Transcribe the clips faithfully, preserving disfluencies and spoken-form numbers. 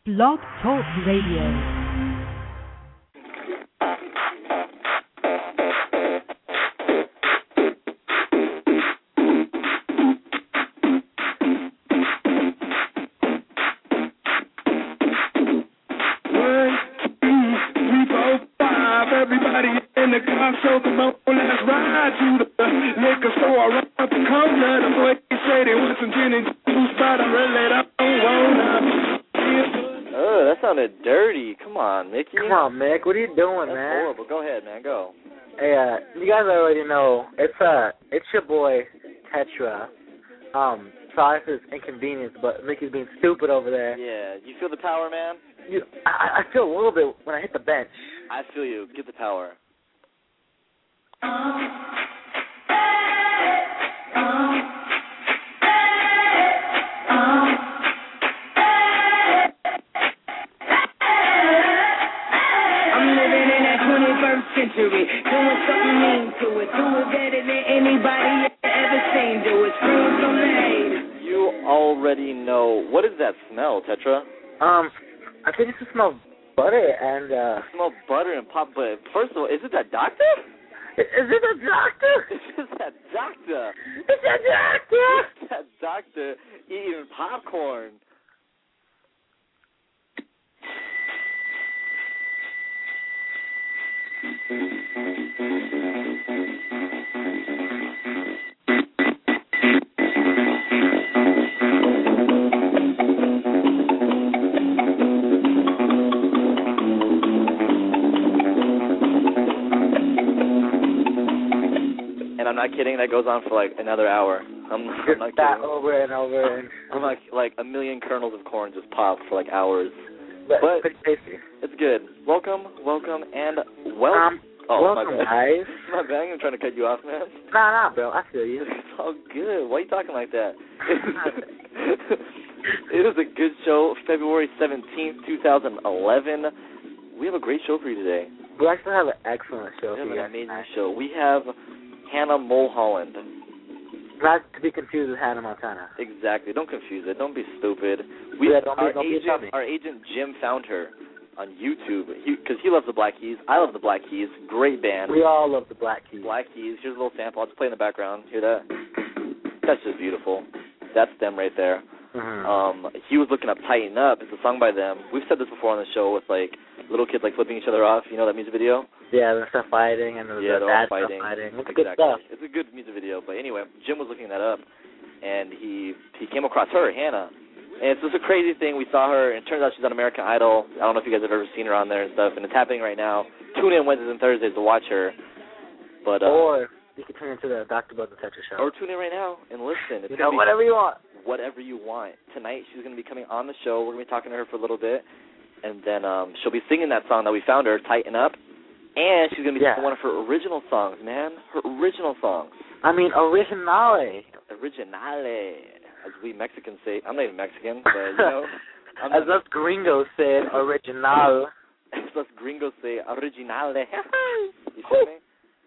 Blog Talk Radio. What are you doing, That's man? horrible. Go ahead, man. Go. Hey, uh, you guys already know it's uh, it's your boy Tetra. Um, sorry for this inconvenience, but Mickey's being stupid over there. Yeah, you feel the power, man? You, I, I feel a little bit when I hit the bench. I feel you. Get the power. Century, doing something mean to it, do it better than anybody ever seen. Do it scream from the hate. You already know. What is that smell, Tetra? Um, I think it's the smell of butter and uh. I smell butter and pop. But first of all, is it that doctor? Is, is it a doctor? It's that doctor. It's that doctor. It's that doctor eating popcorn. And I'm not kidding, that goes on for like another hour. I'm, I'm not that kidding. over and over and I'm like like a million kernels of corn just pop for like hours. But, but pretty tasty. It's good. Welcome, welcome, and welcome. Um, oh, welcome, my bad. guys. My bad. I'm trying to cut you off, man. Nah, nah, bro. I feel you. It's all good. Why are you talking like that? It was a good show. February seventeenth, twenty eleven. We have a great show for you today. We actually have an excellent show We for have you an amazing guys. show. We have Hannah Mulholland. Not to be confused with Hannah Montana. Exactly. Don't confuse it. Don't be stupid. We Yeah, don't be- our don't be a agent, dummy. our agent Jim found her on YouTube because he, he loves the Black Keys. I love the Black Keys. Great band. We all love the Black Keys. Black Keys. Here's a little sample. I'll just play in the background. Hear that? That's just beautiful. That's them right there. Mm-hmm. Um, he was looking up "Tighten Up." It's a song by them. We've said this before on the show with like little kids like flipping each other off. You know that music video? Yeah, they're stuff fighting and the Yeah, they're dad all fighting. stuff fighting. It's exactly. good stuff. It's a good music video. But anyway, Jim was looking that up, and he he came across her, Hannah. And it's just a crazy thing. We saw her, and it turns out she's on American Idol. I don't know if you guys have ever seen her on there and stuff, and it's happening right now. Tune in Wednesdays and Thursdays to watch her. But uh, Or you can turn into the Doctor Buzz and Tetra show. Or tune in right now and listen. It's you know, be whatever you want. Whatever you want. Tonight she's going to be coming on the show. We're going to be talking to her for a little bit. And then um, she'll be singing that song that we found her, Tighten Up. And she's going to be yeah. singing one of her original songs, man. Her original songs. I mean, originale. Originale. As we Mexicans say. I'm not even Mexican, but, you know. I'm As us gringos say, original. As us gringos say, originale. You feel me?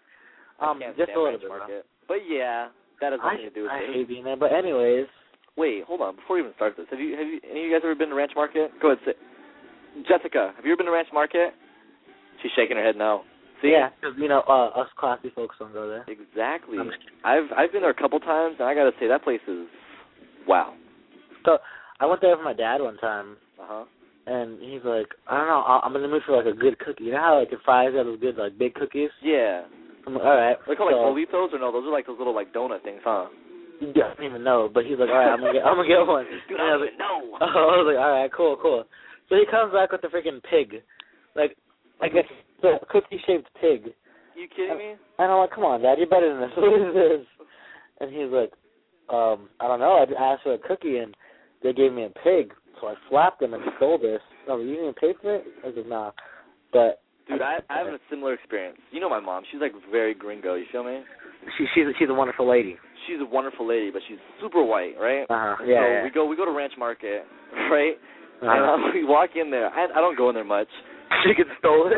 Um, just a little bit, market. But, yeah, that has nothing I, to do with I it. hate being there, but anyways. Wait, hold on. Before we even start this, have you have you any of you guys ever been to Ranch Market? Go ahead, say. Jessica, have you ever been to Ranch Market? She's shaking her head no. See? Yeah, because, you know, uh, us classy folks don't go there. Exactly. I've I've been there a couple times, and I got to say, that place is, wow. So, I went there with my dad one time. Uh-huh. And he's like, I don't know, I'm in the mood for, like, a good cookie. You know how, like, at Fry's have those good, like, big cookies? Yeah. I'm like, all right. They're called, so, like, Bolitos, or no? Those are, like, those little, like, donut things, huh? Yeah, I don't even know, but he's like, all right, I'm gonna get, I'm gonna get one. Dude, and I I don't was even like, know. Oh, I was like, all right, cool, cool. So he comes back with the freaking pig, like, like a, a cookie-shaped pig. You kidding me? And I'm like, come on, Dad, you're better than this. What is this? And he's like, um, I don't know. I asked for a cookie, and they gave me a pig, so I slapped them and stole this. Oh, you didn't pay for it? I was like, nah. But dude, I, I have a similar experience. You know my mom. She's like very gringo. You feel me? She, she's she's a wonderful lady. She's a wonderful lady, but she's super white, right? Uh-huh. Yeah, so yeah. we go we go to Ranch Market, right? Uh-huh. And um, we walk in there. I, I don't go in there much. She gets stolen.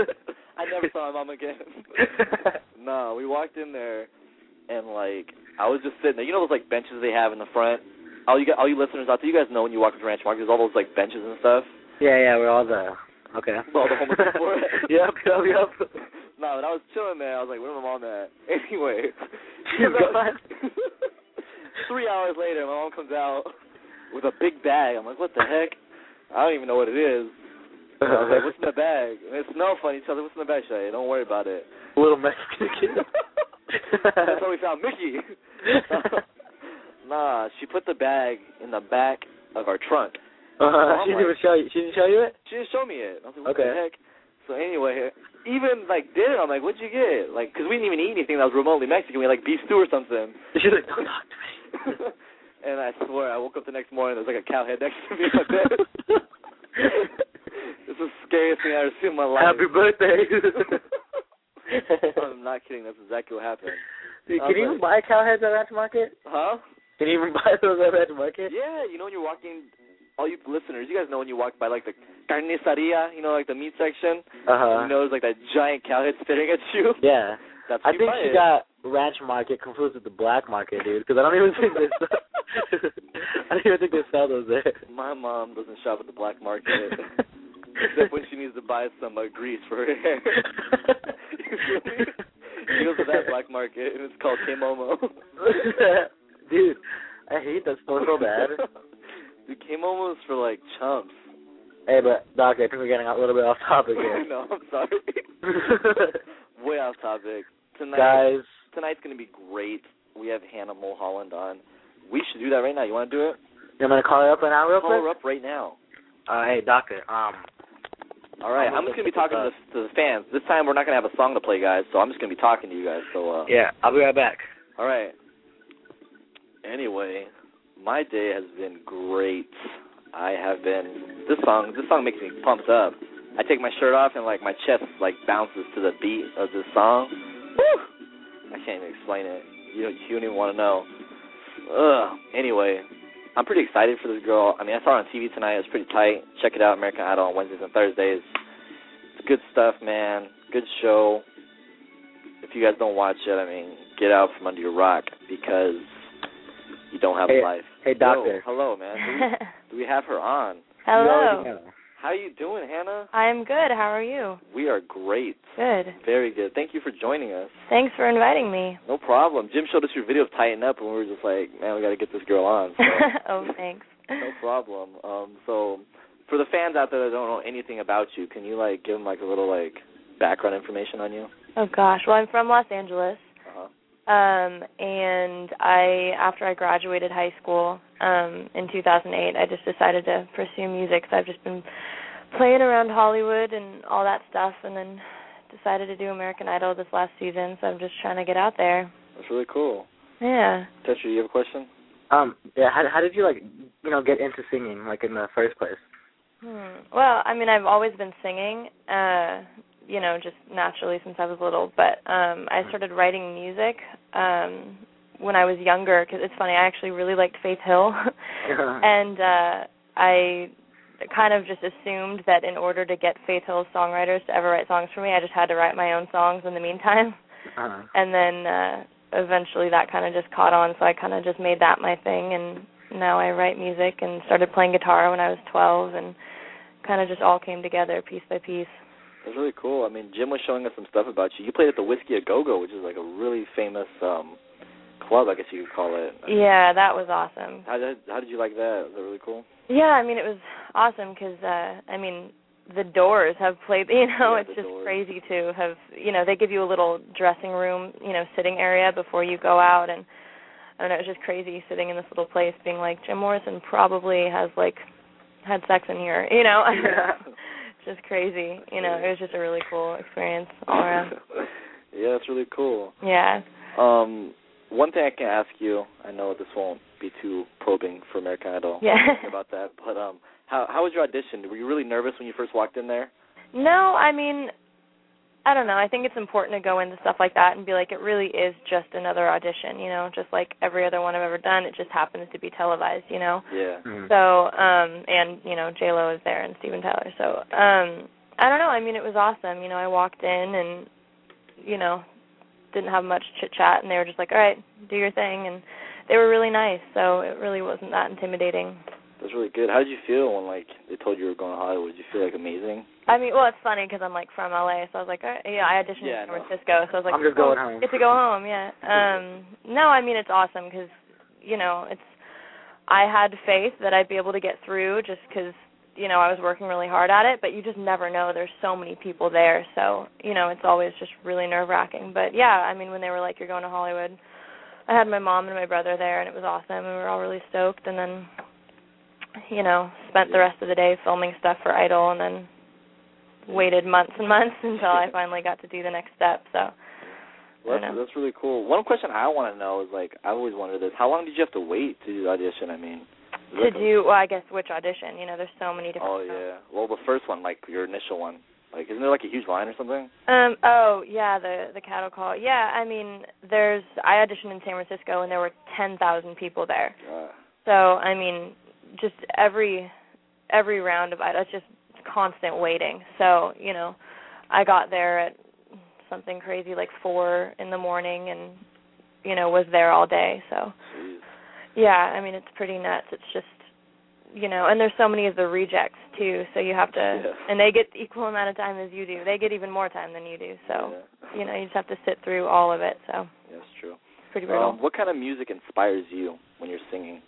I never saw my mom again. No, we walked in there, and like I was just sitting there. You know those like benches they have in the front. All you all you listeners out there, you guys know when you walk to Ranch Market, there's all those like benches and stuff. Yeah, yeah, we're all the okay. All the homeless people. Yep, yep, yep. No, but I was chilling there. I was like, where's my mom at? Anyway. She's gone. Three hours later, my mom comes out with a big bag. I'm like, what the heck? I don't even know what it is. And I was like, what's in the bag? And it smelled funny. She's like, what's in the bag? She's like, don't worry about it. Little Mexican kid. That's how we found Mickey. Nah, she put the bag in the back of our trunk. Uh, she didn't like, even show you. She didn't show you it. She didn't show me it. I was like, what okay. the heck? So anyway, even like dinner, I'm like, what'd you get? Like, because we didn't even eat anything that was remotely Mexican. We had like beef stew or something. She's like, don't talk to me. And I swear, I woke up the next morning, there was like a cow head next to me in my bed. This is the scariest thing I've ever seen in my life. Happy birthday. I'm not kidding. That's exactly what happened. Dude, can you even buy cow heads at Ranch Market? Huh? Can you even buy those at Ranch Market? Yeah, you know when you're walking, all you listeners, you guys know when you walk by like the carniceria, you know, like the meat section. Uh-huh. You know, there's like that giant cow head staring at you. Yeah. That's I think she it. got Ranch Market confused with the black market, dude, because I don't even think they sell, I don't even think they sell those there. My mom doesn't shop at the black market. Except when she needs to buy some uh, grease for her hair. You feel me? She goes to that black market, and it's called K-Momo. Dude, I hate that store so bad. Dude, K-Momo is for, like, chumps. Hey, but, Doc, I think we're getting a little bit off topic here. No, I'm sorry. Way off topic. Tonight, Guys. Tonight's going to be great. We have Hannah Mulholland on. We should do that right now. You want to do it? You want me to call her up right now real Call quick? her up right now. Uh, hey, Doctor, um... All right, I'm just going to be talking to the, to the fans. This time we're not going to have a song to play, guys, so I'm just going to be talking to you guys. So uh, yeah, I'll be right back. All right. Anyway, my day has been great. I have been, this song, this song makes me pumped up. I take my shirt off and, like, my chest, like, bounces to the beat of this song. Woo! I can't even explain it. You don't, you don't even want to know. Ugh. Anyway, I'm pretty excited for this girl. I mean, I saw her on T V tonight. It was pretty tight. Check it out, American Idol on Wednesdays and Thursdays. It's good stuff, man. Good show. If you guys don't watch it, I mean, get out from under your rock because you don't have hey, a life. Hey, Doctor. Yo, hello, man. Do we, do we have her on? Hello. No, How you doing, Hannah? I'm good. How are you? We are great. Good. Very good. Thank you for joining us. Thanks for inviting me. No problem. Jim showed us your video of Tighten Up, and we were just like, man, we got to get this girl on. So. Oh, thanks. No problem. Um, so, for the fans out there that don't know anything about you, can you like give them like a little like background information on you? Oh gosh. Well, I'm from Los Angeles. Uh-huh. Um, and I, after I graduated high school um, in two thousand eight, I just decided to pursue music. So I've just been playing around Hollywood and all that stuff, and then decided to do American Idol this last season. So I'm just trying to get out there. That's really cool. Yeah. Tesher, you have a question? Um, yeah, how, how did you, like, you know, get into singing, like, in the first place? Hmm. Well, I mean, I've always been singing, uh, you know, just naturally since I was little. But um, I started writing music um, when I was younger, because it's funny, I actually really liked Faith Hill. And uh, I kind of just assumed that in order to get Faith Hill's songwriters to ever write songs for me, I just had to write my own songs in the meantime. Uh-huh. And then uh, eventually that kind of just caught on, so I kind of just made that my thing, and now I write music and started playing guitar when I was twelve, and kind of just all came together piece by piece. That's really cool. I mean, Jim was showing us some stuff about you. You played at the Whiskey A Go-Go, which is like a really famous um, club, I guess you could call it. Yeah, that was awesome. How did, how did you like that? Was that really cool? Yeah, I mean, it was awesome because, uh, I mean, the Doors have played, you know, Yeah, it's the just Doors. crazy to have, you know, they give you a little dressing room, you know, sitting area before you go out, and I don't know, it was just crazy sitting in this little place being like, Jim Morrison probably has, like, had sex in here, you know? Yeah. Just crazy, you know, it was just a really cool experience all around. Yeah, that's really cool. Yeah. Um, one thing I can ask you, I know this won't be too probing for American Idol Yeah. about that, but um, how how was your audition? Were you really nervous when you first walked in there? No, I mean, I don't know. I think it's important to go into stuff like that and be like, it really is just another audition, you know, just like every other one I've ever done. It just happens to be televised, you know. Yeah. Mm-hmm. So, um, and, you know, J-Lo is there and Steven Tyler. So, um, I don't know. I mean, it was awesome. You know, I walked in and, you know, didn't have much chit-chat, and they were just like, all right, do your thing. And they were really nice, so it really wasn't that intimidating. That's really good. How did you feel when, like, they told you you were going to Hollywood? Did you feel, like, amazing? I mean, well, it's funny because I'm, like, from L A, so I was like, all right, yeah, I auditioned Yeah, in San no. Francisco, so I was like, I'm just oh, going home. get to go home, yeah. Um, no, I mean, it's awesome because, you know, it's, I had faith that I'd be able to get through just because, you know, I was working really hard at it, but you just never know. There's so many people there, so, you know, it's always just really nerve-wracking. But, yeah, I mean, when they were like, you're going to Hollywood, I had my mom and my brother there, and it was awesome, and we were all really stoked, and then, you know, spent the rest of the day filming stuff for Idol, and then waited months and months until I finally got to do the next step, so. Well, that's, that's really cool. One question I want to know is, like, I've always wondered this. How long did you have to wait to do the audition, I mean? To do, well, I guess which audition? You know, there's so many different. Oh, yeah. Well, the first one, like, your initial one. Like, isn't there, like, a huge line or something? Um, oh, yeah, the the cattle call. Yeah, I mean, there's, I auditioned in San Francisco, and there were ten thousand people there. Uh, So, I mean, just every every round of Idol, it's just constant waiting. So, you know, I got there at something crazy like four in the morning and, you know, was there all day. So, Jeez. yeah, I mean, it's pretty nuts. It's just, you know, and there's so many of the rejects, too, so you have to, Yeah. and they get the equal amount of time as you do. They get even more time than you do. So, Yeah. you know, you just have to sit through all of it. So, Yeah, that's true. it's pretty brutal. Um, what kind of music inspires you when you're singing?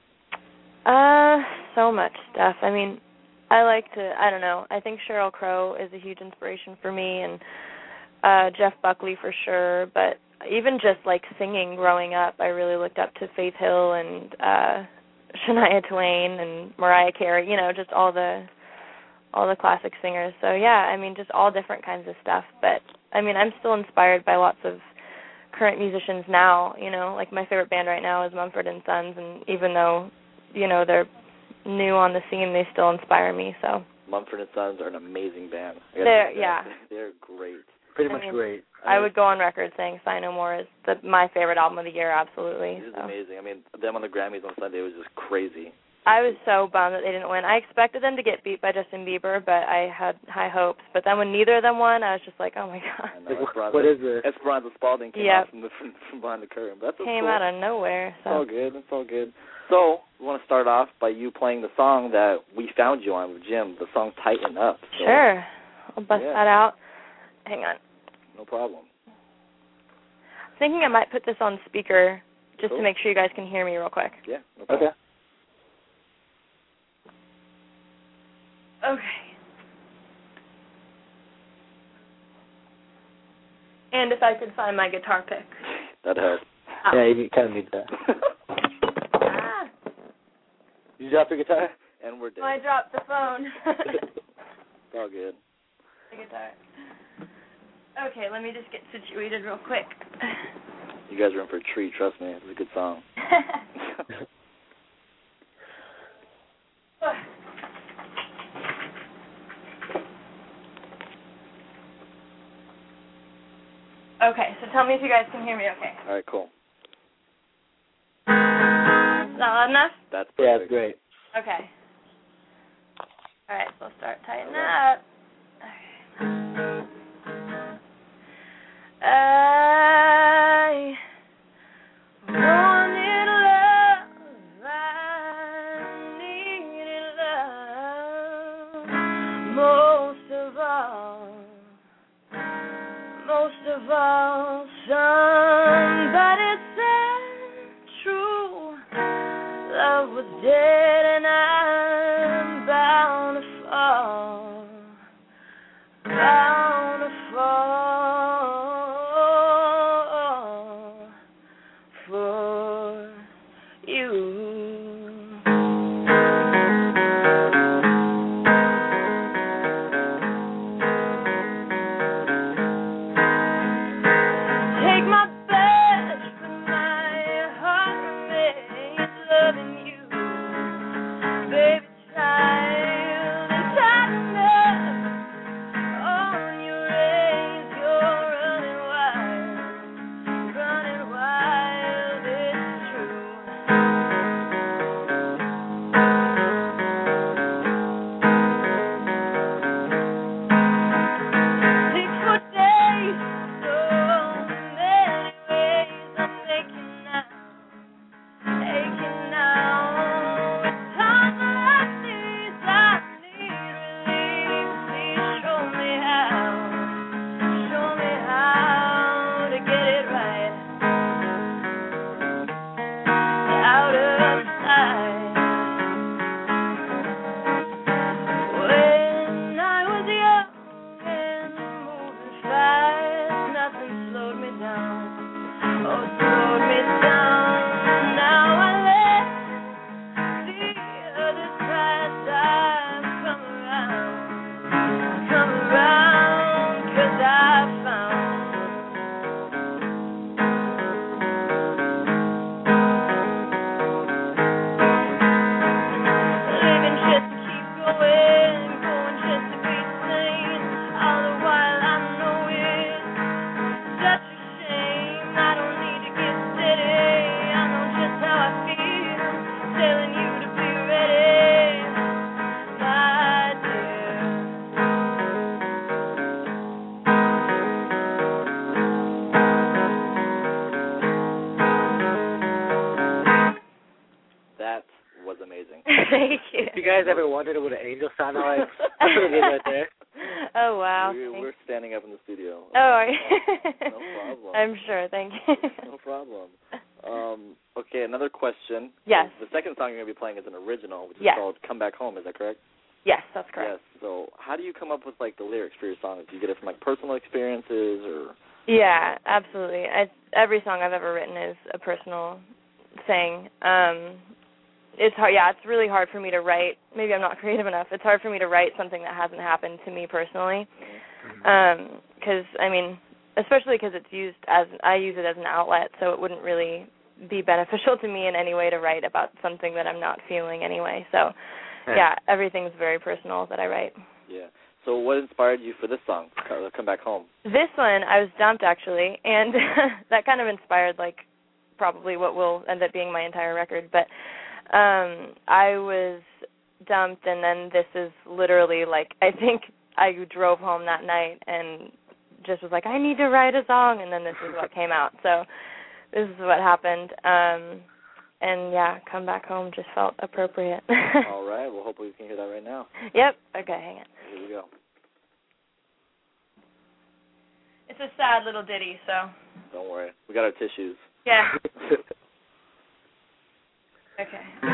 Uh, so much stuff. I mean, I like to, I don't know, I think Sheryl Crow is a huge inspiration for me, and uh, Jeff Buckley for sure, but even just, like, singing growing up, I really looked up to Faith Hill and uh, Shania Twain and Mariah Carey, you know, just all the all the classic singers. So, yeah, I mean, just all different kinds of stuff, but, I mean, I'm still inspired by lots of current musicians now, you know, like my favorite band right now is Mumford and Sons, and even though, you know, they're new on the scene, they still inspire me. So Mumford and Sons are an amazing band. They're yeah, they're great. Pretty I much mean, great. I would go on record saying "Sigh No More" is the, my favorite album of the year. Absolutely, It is so. amazing. I mean, them on the Grammys on Sunday was just crazy. I was so bummed that they didn't win. I expected them to get beat by Justin Bieber, but I had high hopes. But then when neither of them won, I was just like, oh my god. I know, Esperanza, What is this? Esperanza Spalding came Yep. out from, the, from, from behind the curtain. But that's Came cool. out of nowhere. So. It's all good. It's all good. So we want to start off by you playing the song that we found you on with Jim, the song "Tighten Up." So, Sure, I'll bust yeah. that out. Hang on. No problem. Thinking I might put this on speaker just Cool. to make sure you guys can hear me real quick. Yeah. No problem. Okay. Okay. And if I could find my guitar pick. That helps. Oh. Yeah, you kind of need that. Ah. You drop your guitar? And we're dead. Oh, I dropped the phone. It's all good. The guitar. Okay, let me just get situated real quick. You guys are in for a treat. Trust me. It's a good song. Okay, so tell me if you guys can hear me okay. All right, cool. Is that loud enough? That's Yeah, perfect. it's great. Okay. All right, so we'll start tightening All right. up. I wanted love, I needed love, most of all, most of all, somebody said true, love was dead and I'm bound to fall, bound to fall for you. Take my best, but my heart remains loving you, baby child, and tighten guys ever wondered what an angel sounded like? That's what it is right there. Oh, wow. We're, we're standing up in the studio. Oh, are you? No problem. I'm sure. Thank you. No problem. Um, okay, another question. Yes. The second song you're going to be playing is an original, which is yes. called Come Back Home. Is that correct? Yes, that's correct. Yes. So how do you come up with, like, the lyrics for your songs? Do you get it from, like, personal experiences or? Yeah, absolutely. I, every song I've ever written is a personal thing. Um, it's hard. Yeah, it's really hard for me to write. Maybe I'm not creative enough. It's hard for me to write something that hasn't happened to me personally. Because, um, I mean, especially because it's used as, I use it as an outlet, so it wouldn't really be beneficial to me in any way to write about something that I'm not feeling anyway. So, yeah, yeah everything's very personal that I write. Yeah. So what inspired you for this song, Come Back Home? This one, I was dumped, actually, and that kind of inspired, like, probably what will end up being my entire record. But um, I was dumped, and then this is literally, like, I think I drove home that night and just was like, I need to write a song, and then this is what came out. So this is what happened. Um, and, yeah, Come Back Home just felt appropriate. All right. Well, hopefully we can hear that right now. Yep. Okay, hang on. Here we go. It's a sad little ditty, so. Don't worry. We got our tissues. Yeah. Okay.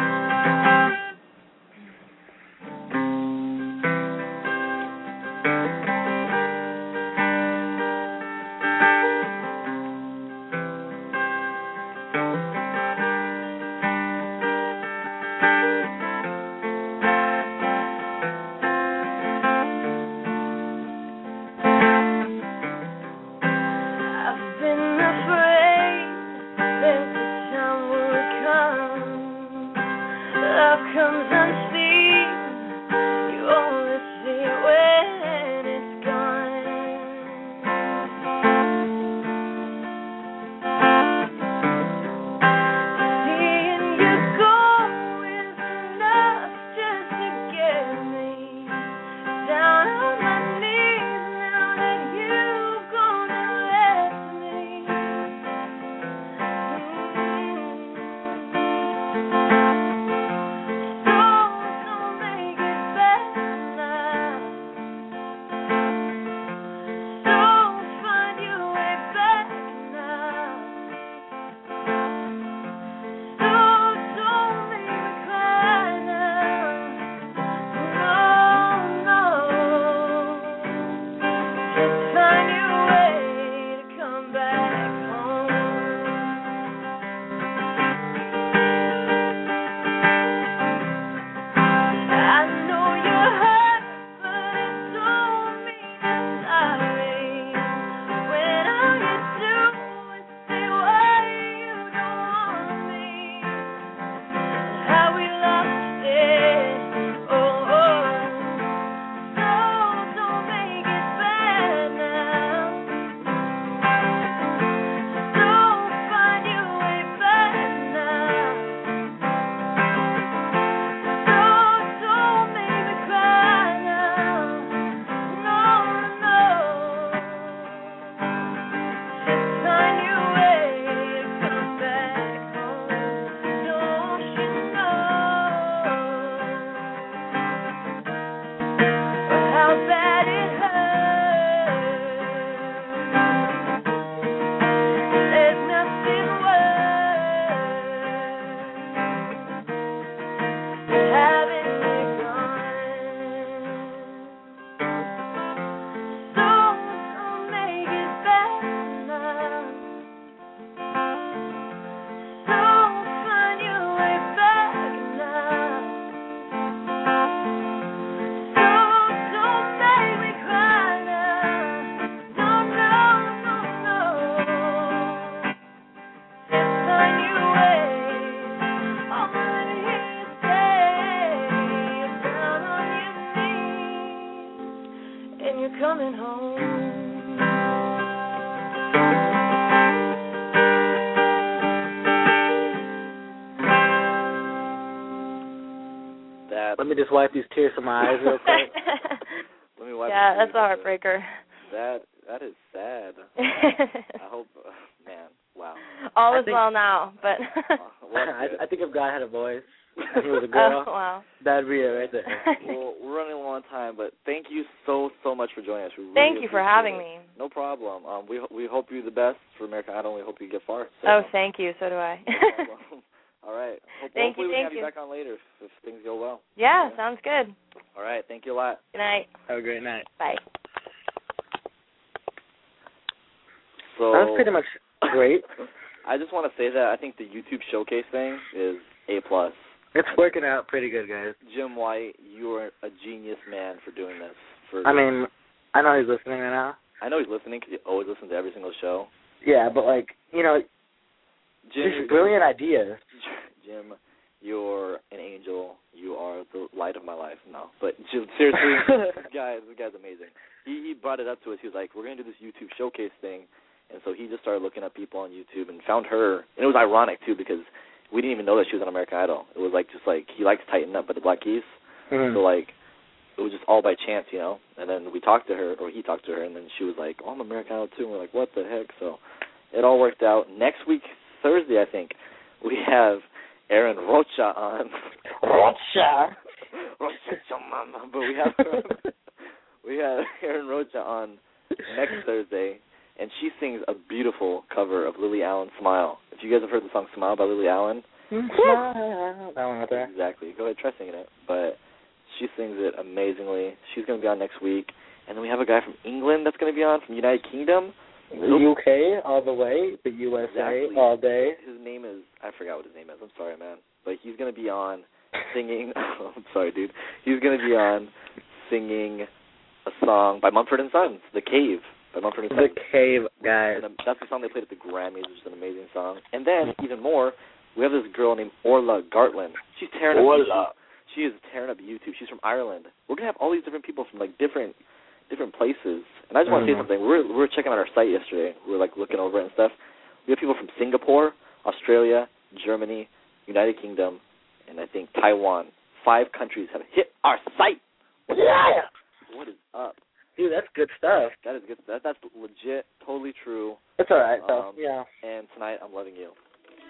Coming home. That. Let me just wipe these tears from my eyes real quick. Let me wipe. Yeah, that's a heartbreaker. That that is sad. I hope, uh, man, wow. All I is think, well now, but. I, I think if God had a voice, and he was a girl, Oh, wow. that'd be it right there. Well, we're running a long time, but thank you so, so much for joining us. We really Thank you for having it. me. No problem. Um, we we hope you the best for American Idol. We hope you get far. So, Oh, thank you. So do I. no problem. All right. Hope, Thank hopefully you, we can thank have you you. back on later if, if things go well. Yeah, Yeah. sounds good. All right. Thank you a lot. Good night. Have a great night. Bye. So That was pretty much great. I just want to say that I think the YouTube showcase thing is A plus. It's working out pretty good, guys. Jim White, you are a genius man for doing this. For I mean, I know he's listening right now. I know he's listening because he always listens to every single show. Yeah, but like, you know, Jim, just brilliant ideas. Jim, you're an angel. You are the light of my life. No, but Jim, seriously, this guy, this guy's amazing. He he brought it up to us. He was like, "We're gonna do this YouTube showcase thing," and so he just started looking up people on YouTube and found her. And it was ironic too because we didn't even know that she was on American Idol. It was like just like he likes Tighten Up by the Black Keys, Mm-hmm. so like it was just all by chance, you know. And then we talked to her, or he talked to her, and then she was like, "Oh, I'm American Idol too." And we're like, "What the heck?" So it all worked out. Next week, Thursday, I think, we have Aaron Rocha on. Rocha. Rocha, mama. But we have we have Aaron Rocha on next Thursday, and she sings a beautiful cover of Lily Allen's Smile. If you guys have heard the song Smile by Lily Allen, That one right there. exactly. Go ahead, try singing it. But she sings it amazingly. She's going to be on next week. And then we have a guy from England that's going to be on, from United Kingdom. U K all the way, the U S A Exactly. all day. His name is, I forgot what his name is. I'm sorry, man. But he's going to be on singing, I'm sorry, dude. He's going to be on singing a song by Mumford and Sons, The Cave by Mumford and Sons. The Cave, guys. And that's the song they played at the Grammys, which is an amazing song. And then, even more, we have this girl named Orla Gartland. She's tearing up Orla. YouTube. She is tearing up YouTube. She's from Ireland. We're going to have all these different people from, like, different different places. And I just want to say Mhm. something. We were, we were checking out our site yesterday. We were, like, looking over it and stuff. We have people from Singapore, Australia, Germany, United Kingdom, and I think Taiwan. Five countries have hit our site. Yeah. What is up? Dude, that's good stuff. That is good. That, that's legit, totally true. It's all right, though. Um, Yeah. And tonight, I'm loving you.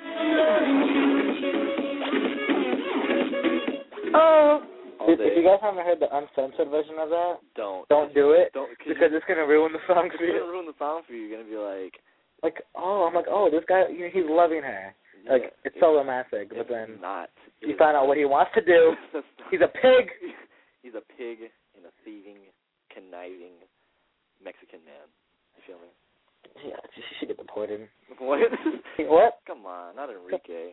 Oh. All If, day. if you guys haven't heard the uncensored version of that, Don't. don't do it Don't. because it's gonna ruin the song for it's you. gonna ruin the song for you. You're gonna be like, Like, oh, I'm like, oh, this guy, you know, he's loving her. Like, yeah, it's so romantic, but it's then not. you find out what he wants to do. He's a pig. He's a pig and a thieving, conniving Mexican man. You feel me? Yeah, she should get deported. What? What? Come on, not Enrique.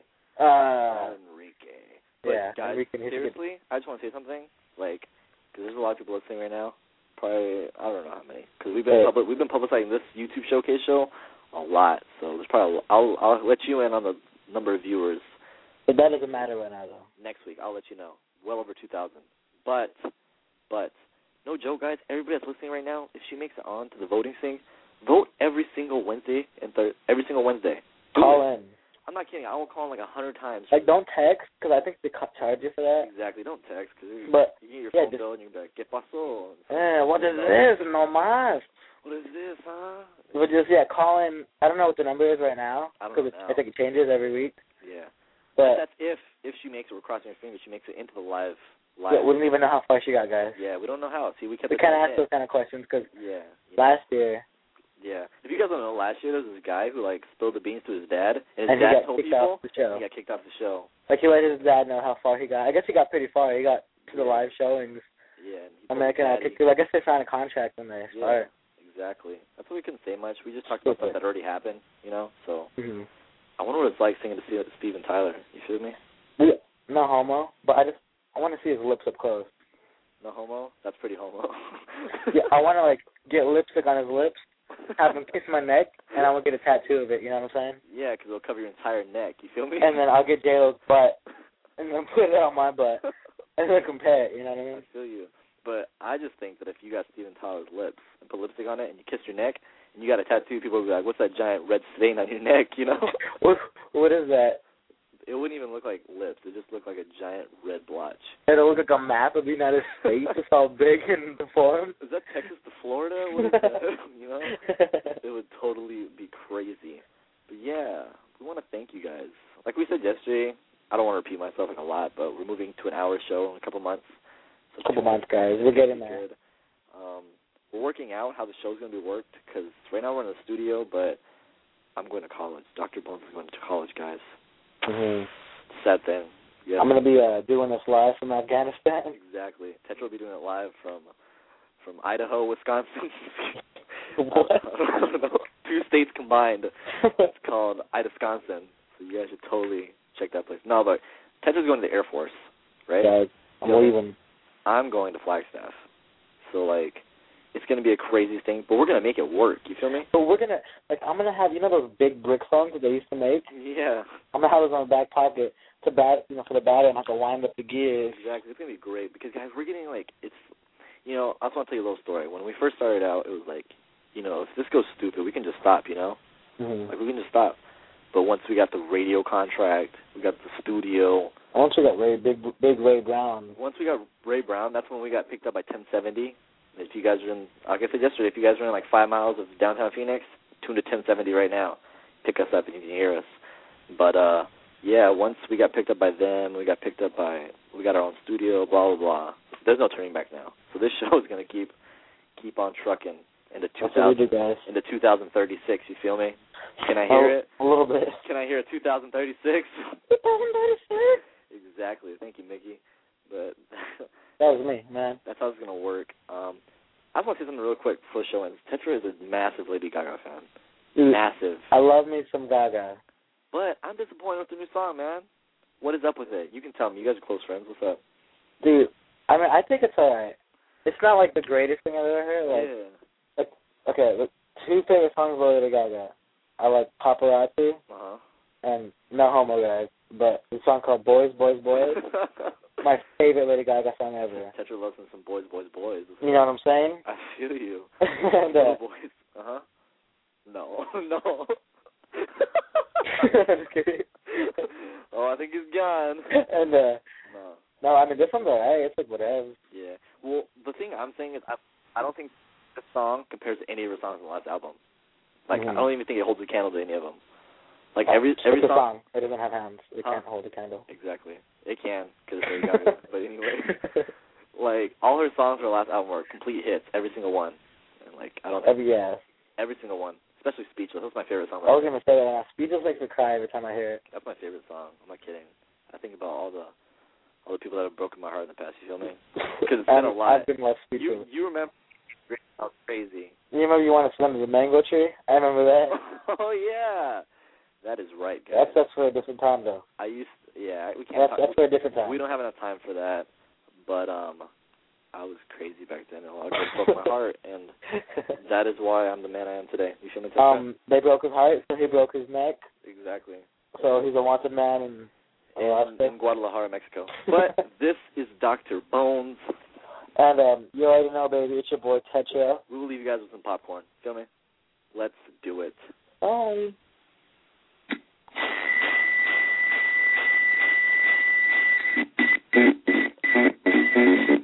Uh, not Enrique. But yeah, guys, Enrique needs to get- seriously, I just want to say something. Like, because there's a lot of people listening right now. Probably, I don't know how many. Because we've been Hey. public, we've been publicizing this YouTube showcase show a lot. So there's probably, a, I'll I'll let you in on the number of viewers But that doesn't matter right now, though. next week. I'll let you know. Well over two thousand. But, but, no joke, guys. Everybody that's listening right now, if she makes it on to the voting thing, vote every single Wednesday and th- every single Wednesday. Do Call it. in. I'm not kidding. I will call in like a hundred times. Like, don't text, because I think they cut charge you for that. Exactly. Don't text because But, you get your yeah, phone just- bill and you're like, ¿Qué pasó? Eh, what is this? No más. What is this, huh? But just, yeah, call in. I don't know what the number is right now, I don't because know I think it changes every week. Yeah. But, That's if if she makes it. We're crossing her fingers. She makes it into the live. yeah, live. we don't even know how far she got, guys. Yeah, we don't know how. See, we kept We it kind of in. asked those kind of questions, because Yeah. yeah. last year, Yeah. If you guys don't know, last year there was this guy who like spilled the beans to his dad, and his and he dad got told kicked people. off the show. He got kicked off the show. Like, he let his dad know how far he got. I guess he got pretty far. He got to the Yeah. live showings. Yeah. And he told American his Idol dad kicked through. I guess they signed a contract when they he- started. Yeah. Exactly. That's why we couldn't say much. We just talked about stuff that already happened. You know. So Mm-hmm. I wonder what it's like singing to Steve- Steven Tyler. You feel me? Yeah, no homo, but I just I want to see his lips up close. No homo. That's pretty homo. Yeah, I want to like get lipstick on his lips, have him kiss my neck, and I will get a tattoo of it. You know what I'm saying? Yeah, because it'll cover your entire neck. You feel me? And then I'll get J-Lo's butt, and then put it on my butt, and then compare it. You know what I I mean? feel you. But I just think that if you got Steven Tyler's lips and put lipstick on it and you kissed your neck and you got a tattoo, people would be like, what's that giant red stain on your neck, you know? What what is that? It wouldn't even look like lips. It just looked like a giant red blotch. It'll look like a map of the United States. It's all big and deformed. Is that Texas to Florida? What is that? You know? It would totally be crazy. But, yeah, we want to thank you guys. Like we said yesterday, I don't want to repeat myself like a lot, but an hour show in a couple months. So a couple months, guys. We're getting there. Good. Um, we're working out how the show's going to be worked because right now we're in the studio, but I'm going to college. Doctor Bones is going to college, guys. Mm-hmm. Sad thing. Yeah. I'm going to be uh, doing this live from Afghanistan. Exactly. Tetra will be doing it live from from Idaho, Wisconsin. What? I don't know. Two states combined. It's called Ida-Wisconsin. So you guys should totally check that place. No, but Tetra's going to the Air Force, right? Yeah, I'm you know, leaving. I'm going to Flagstaff. So, like, it's going to be a crazy thing, but we're going to make it work. You feel me? But we're going to, like, I'm going to have, you know those big brick phones that they used to make? Yeah. I'm going to have those in my back pocket to bat, you know, for the batter and have to wind up the gears. Exactly. It's going to be great because, guys, we're getting, like, it's, you know, I just want to tell you a little story. When we first started out, it was like, you know, if this goes stupid, we can just stop, you know? Mm-hmm. Like, we can just stop. But once we got the radio contract, we got the studio. Once we got Ray, big, big Ray Brown. Once we got Ray Brown, that's when we got picked up by ten seventy. If you guys are in, like I said yesterday, if you guys are in like five miles of downtown Phoenix, tune to ten seventy right now. Pick us up and you can hear us. But, uh, yeah, once we got picked up by them, we got picked up by, we got our own studio, blah, blah, blah. There's no turning back now. So this show is going to keep keep on trucking into two thousand, do, guys. into two thousand thirty-six, you feel me? Can I hear oh, it? A little bit. Can I hear it two thousand thirty-six? two thousand thirty-six? Exactly. Thank you, Mickey. But that was me, man. That's how it's going to work. Um, I just want to say something real quick before the show ends. Tetra is a massive Lady Gaga fan. Dude, massive. I love me some Gaga. But I'm disappointed with the new song, man. What is up with it? You can tell me. You guys are close friends. What's up? Dude, I mean, I think it's all right. It's not, like, the greatest thing I've ever heard. Like, yeah. like okay, the two favorite songs by Lady Gaga. I like Paparazzi Uh-huh. and No Homo, guys. But the song called Boys, Boys, Boys, my favorite Lady Gaga song ever. Tetra loves some boys, boys, boys. You know what I'm saying? I feel you. and, uh, Little boys. Uh-huh. No. no. Just kidding. Oh, I think he's gone. And, uh, no. no, I mean, this one's alright. It's like whatever. Yeah. Well, the thing I'm saying is I, I don't think this song compares to any of her songs on the last album. Like, mm-hmm. I don't even think it holds a candle to any of them. Like, oh, every every it's a song, song. It doesn't have hands. It huh? can't hold a candle. Exactly. It can, because it's Lady Gaga. But anyway, like, all her songs from her last album were complete hits, every single one. And, like, I don't think... Every, yeah. Every single one. Especially Speechless. That's my favorite song. I was going to say that now. Speechless makes me cry every time I hear it. That's my favorite song. I'm not kidding. I think about all the all the people that have broken my heart in the past, you feel me? Because it's been a lot. I've been less Speechless. You, you remember how crazy. You remember you wanted to swim to the mango tree? I remember that. Oh, yeah. That is right, guys. That's, that's for a different time, though. I used, yeah, we can't That's, talk. that's for a different time. We don't have enough time for that, but um, I was crazy back then. A lot of girls broke my heart, and that is why I'm the man I am today. You feel me? Um, they broke his heart, so he broke his neck. Exactly. So he's a wanted man in, in, in Guadalajara, Mexico. But this is Doctor Bones. And um, you already know, baby, it's your boy Tetra. We will leave you guys with some popcorn. Feel me? Let's do it. Bye. Thank you.